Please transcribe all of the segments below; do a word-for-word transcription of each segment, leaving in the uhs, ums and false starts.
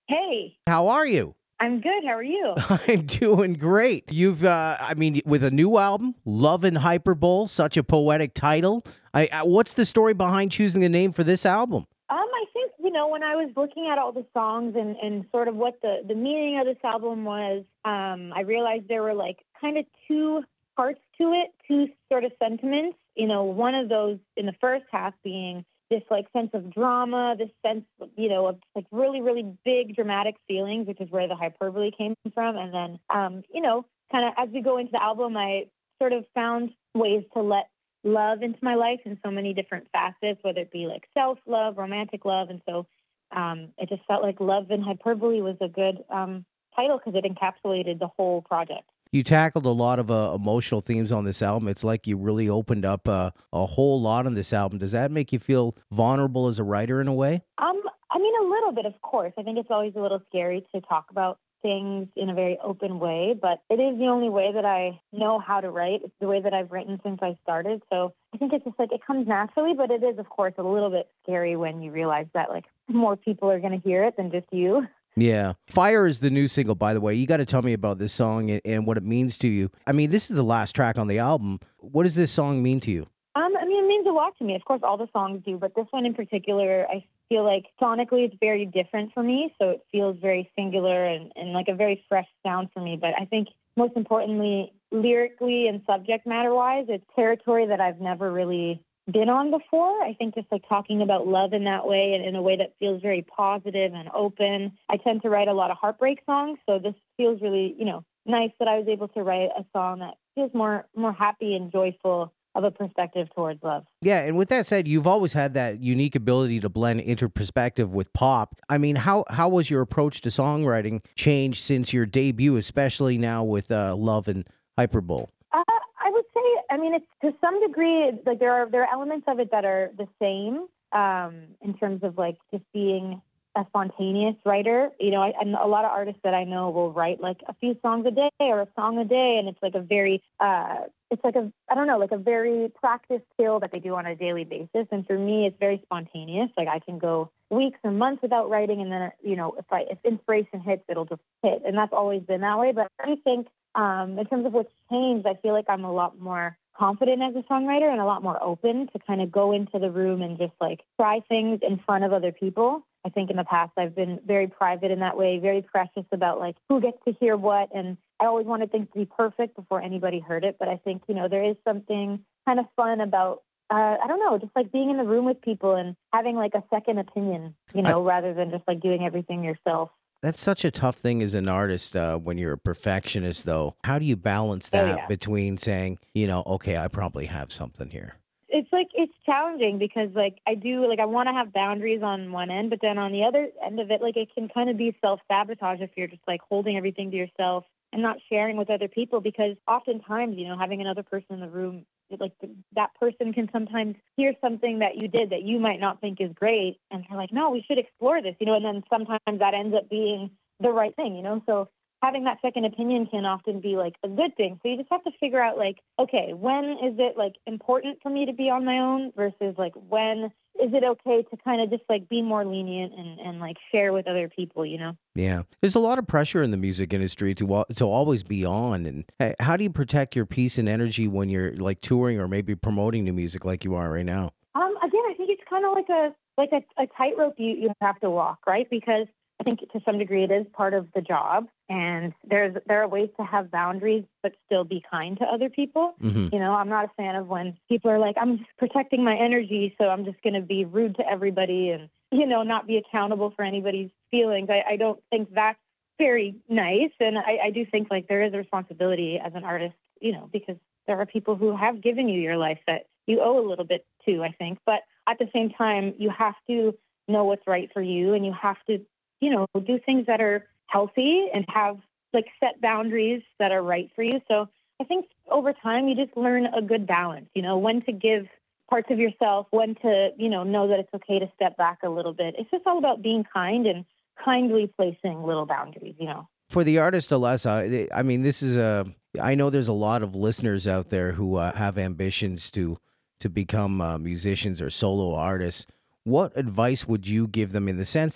Hey, How are you? I'm good. How are you? I'm doing great. You've, uh, I mean, with a new album, Love and Hyperbole, such a poetic title. I, I, what's the story behind choosing the name for this album? Um, I think, you know, when I was looking at all the songs and, and sort of what the, the meaning of this album was, um, I realized there were like kind of two parts to it, two sort of sentiments. You know, one of those in the first half being this like sense of drama, this sense, you know, of like really, really big dramatic feelings, which is where the hyperbole came from. And then, um, you know, kind of as we go into the album, I sort of found ways to let love into my life in so many different facets, whether it be like self-love, romantic love. And so um, it just felt like Love and Hyperbole was a good um, title because it encapsulated the whole project. You tackled a lot of uh, emotional themes on this album. It's like you really opened up uh, a whole lot on this album. Does that make you feel vulnerable as a writer in a way? Um, I mean, a little bit, of course. I think it's always a little scary to talk about things in a very open way, but it is the only way that I know how to write. It's the way that I've written since I started. So I think it's just like it comes naturally, but it is, of course, a little bit scary when you realize that like more people are going to hear it than just you. Yeah. Fire is the new single, by the way. You got to tell me about this song and, and what it means to you. I mean, this is the last track on the album. What does this song mean to you? Um, I mean, it means a lot to me. Of course, all the songs do, but this one in particular, I feel like sonically it's very different for me. So it feels very singular and, and like a very fresh sound for me. But I think most importantly, lyrically and subject matter wise, it's territory that I've never really been on before. I think just like talking about love in that way and in a way that feels very positive and open. I tend to write a lot of heartbreak songs. So this feels really, you know, nice that I was able to write a song that feels more, more happy and joyful of a perspective towards love. Yeah, and with that said, you've always had that unique ability to blend interperspective with pop. I mean, how how was your approach to songwriting changed since your debut, especially now with uh, Love and Hyperbole? Uh, I would say, I mean, it's to some degree, like there are there are elements of it that are the same um, in terms of like just being a spontaneous writer. You know, I, and a lot of artists that I know will write like a few songs a day or a song a day, and it's like a very, uh, it's like a, I don't know, like a very practiced skill that they do on a daily basis. And for me, it's very spontaneous. Like I can go weeks and months without writing, and then you know, if I if inspiration hits, it'll just hit, and that's always been that way. But I think um, in terms of what's changed, I feel like I'm a lot more confident as a songwriter and a lot more open to kind of go into the room and just like try things in front of other people. I think in the past I've been very private in that way, very precious about like who gets to hear what. And I always wanted things to be perfect before anybody heard it. But I think, you know, there is something kind of fun about, uh, I don't know, just like being in the room with people and having like a second opinion, you know, I, rather than just like doing everything yourself. That's such a tough thing as an artist uh, when you're a perfectionist, though. How do you balance that oh, yeah. between saying, you know, okay, I probably have something here? It's like, it's challenging because like I do, like I want to have boundaries on one end, but then on the other end of it, like it can kind of be self-sabotage if you're just like holding everything to yourself and not sharing with other people, because oftentimes, you know, having another person in the room, like that person can sometimes hear something that you did that you might not think is great. And they're like, no, we should explore this, you know, and then sometimes that ends up being the right thing, you know? So having that second opinion can often be like a good thing. So you just have to figure out like, okay, when is it like important for me to be on my own versus like when is it okay to kind of just like be more lenient and, and like share with other people, you know? Yeah. There's a lot of pressure in the music industry to to always be on. And hey, how do you protect your peace and energy when you're like touring or maybe promoting new music like you are right now? Um, again, I think it's kind of like a like a, a tightrope you, you have to walk, right? Because I think to some degree it is part of the job, and there's there are ways to have boundaries but still be kind to other people. Mm-hmm. You know, I'm not a fan of when people are like, I'm just protecting my energy, so I'm just going to be rude to everybody and, you know, not be accountable for anybody's feelings. I, I don't think that's very nice, and I, I do think like there is a responsibility as an artist, you know, because there are people who have given you your life that you owe a little bit to, I think. But at the same time, you have to know what's right for you, and you have to, you know, do things that are healthy and have like set boundaries that are right for you. So I think over time you just learn a good balance, you know, when to give parts of yourself, when to, you know, know that it's okay to step back a little bit. It's just all about being kind and kindly placing little boundaries, you know. For the artist, Alessa, I mean, this is a, I know there's a lot of listeners out there who uh, have ambitions to, to become uh, musicians or solo artists. What advice would you give them in the sense that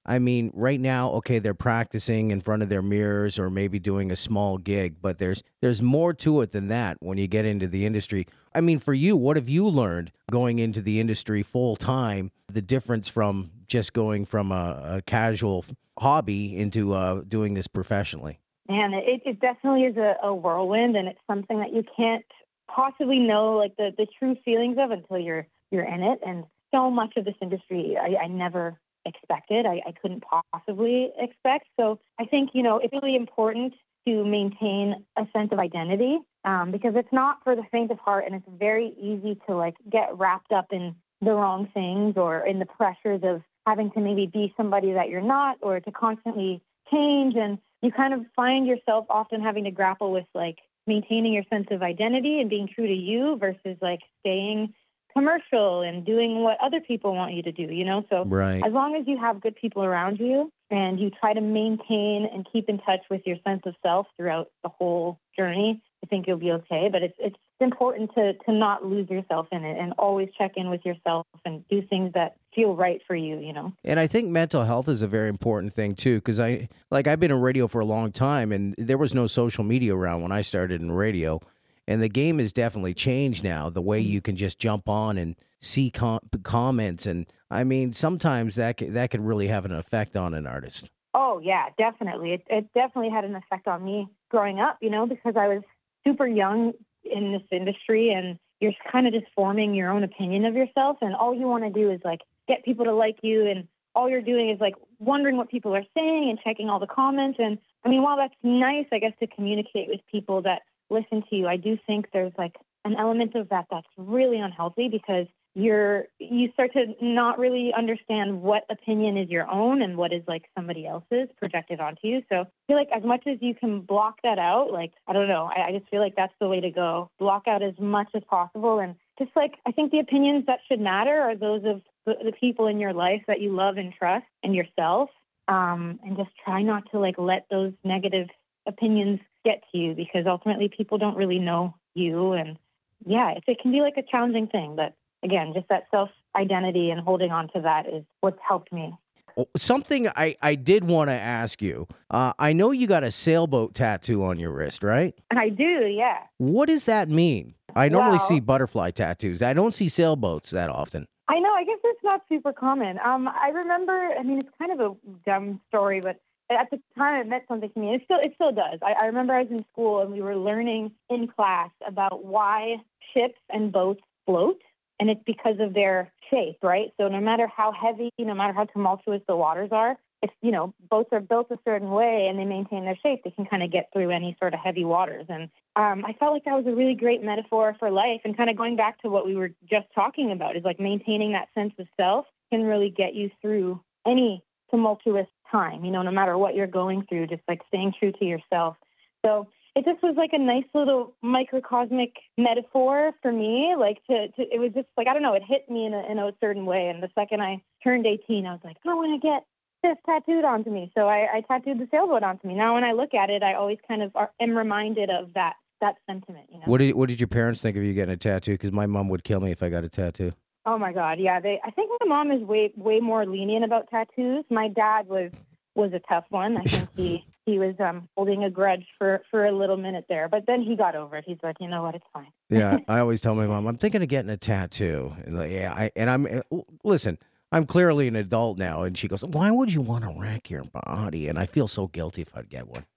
I mean, right now, okay, they're practicing in front of their mirrors or maybe doing a small gig, but there's there's more to it than that when you get into the industry. I mean, for you, what have you learned going into the industry full time? The difference from just going from a, a casual hobby into uh, doing this professionally. Man, it, it definitely is a, a whirlwind, and it's something that you can't possibly know like the, the true feelings of until you're you're in it. And so much of this industry, I, I never expected. I, I couldn't possibly expect. So I think, you know, it's really important to maintain a sense of identity um, because it's not for the faint of heart, and it's very easy to like get wrapped up in the wrong things or in the pressures of having to maybe be somebody that you're not, or to constantly change. And you kind of find yourself often having to grapple with like maintaining your sense of identity and being true to you versus like staying commercial and doing what other people want you to do, you know? So Right. as long as you have good people around you and you try to maintain and keep in touch with your sense of self throughout the whole journey, I think you'll be okay. But it's it's important to to not lose yourself in it and always check in with yourself and do things that feel right for you, you know? And I think mental health is a very important thing too, because I like I've been in radio for a long time, and there was no social media around when I started in radio, and the game has definitely changed now. The way you can just jump on and see com- comments, and I mean, sometimes that could, that could really have an effect on an artist. Oh, yeah, definitely. It, it definitely had an effect on me growing up, you know, because I was super young in this industry and you're kind of just forming your own opinion of yourself. And all you want to do is like get people to like you. And all you're doing is like wondering what people are saying and checking all the comments. And I mean, while that's nice, I guess, to communicate with people that listen to you, I do think there's like an element of that that's really unhealthy because you're you start to not really understand what opinion is your own and what is like somebody else's projected onto you. So I feel like as much as you can block that out, like, I don't know, I, I just feel like that's the way to go. Block out as much as possible. And just like, I think the opinions that should matter are those of the, the people in your life that you love and trust and yourself. Um, and just try not to like let those negative opinions get to you because ultimately people don't really know you. And yeah, it, it can be like a challenging thing, but again, just that self-identity and holding on to that is what's helped me. Oh, something I, I did want to ask you. Uh, I know you got a sailboat tattoo on your wrist, right? I do, yeah. What does that mean? I normally Well, see butterfly tattoos. I don't see sailboats that often. I know, I guess it's not super common. Um, I remember, I mean, it's kind of a dumb story, but at the time it meant something to me. It still, it still does. I, I remember I was in school and we were learning in class about why ships and boats float. And it's because of their shape, right? So no matter how heavy, no matter how tumultuous the waters are, if, you know, boats are built a certain way and they maintain their shape, they can kind of get through any sort of heavy waters. And um, I felt like that was a really great metaphor for life. And kind of going back to what we were just talking about is like maintaining that sense of self can really get you through any tumultuous time, you know, no matter what you're going through, just like staying true to yourself. So it just was like a nice little microcosmic metaphor for me. Like to, to it was just like, I don't know, it hit me in a, in a certain way. And the second I turned eighteen, I was like, I want to get this tattooed onto me. So I, I tattooed the sailboat onto me. Now, when I look at it, I always kind of are, am reminded of that, that sentiment, you know? What did what did your parents think of you getting a tattoo? Because my mom would kill me if I got a tattoo. Oh my God. Yeah. They, I think my mom is way, way more lenient about tattoos. My dad was, was a tough one. I think he, he was um, holding a grudge for, for a little minute there, but then he got over it. He's like, you know what, it's fine. Yeah, I always tell my mom I'm thinking of getting a tattoo. And like, yeah, I and I'm uh, listen. I'm clearly an adult now, and she goes, "Why would you want to wreck your body?" And I feel so guilty if I'd get one.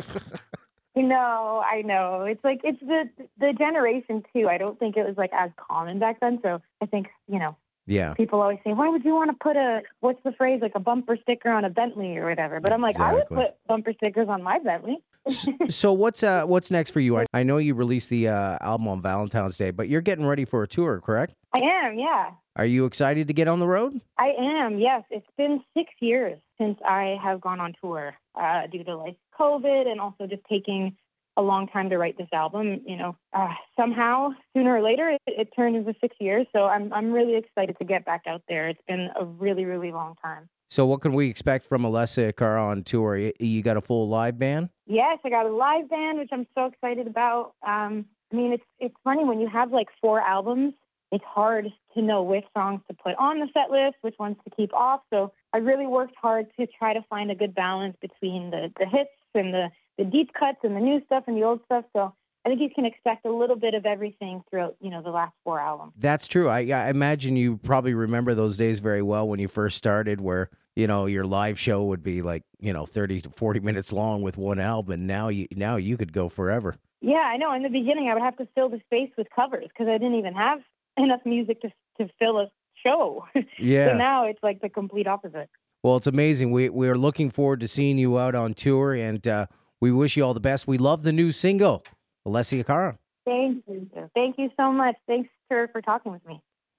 No, I know. It's like, it's the the generation too. I don't think it was like as common back then. So I think, you know, Yeah, people always say, why would you want to put a, what's the phrase, like a bumper sticker on a Bentley or whatever? But I'm like, I would exactly. put bumper stickers on my Bentley. S- So what's uh what's next for you? I, I know you released the uh, album on Valentine's Day, but you're getting ready for a tour, correct? I am, yeah. Are you excited to get on the road? I am, yes. It's been six years since I have gone on tour uh, due to like COVID and also just taking a long time to write this album. You know, uh, somehow sooner or later it, it turned into six years. So I'm I'm really excited to get back out there. It's been a really, really long time. So what can we expect from Alessia Cara on tour? You, you got a full live band? Yes, I got a live band, which I'm so excited about. Um, I mean, it's it's funny when you have like four albums. It's hard to know which songs to put on the set list, which ones to keep off. So I really worked hard to try to find a good balance between the, the hits and the, the deep cuts and the new stuff and the old stuff. So I think you can expect a little bit of everything throughout, you know, the last four albums. That's true. I, I imagine you probably remember those days very well when you first started, where, you know, your live show would be like, you know, thirty to forty minutes long with one album. Now you, now you could go forever. Yeah, I know. In the beginning, I would have to fill the space with covers because I didn't even have enough music to to fill a show. Yeah. So now it's like the complete opposite. Well, it's amazing. We we're looking forward to seeing you out on tour, and uh, we wish you all the best. We love the new single, Alessia Cara. Thank you. Thank you so much. Thanks for, for talking with me.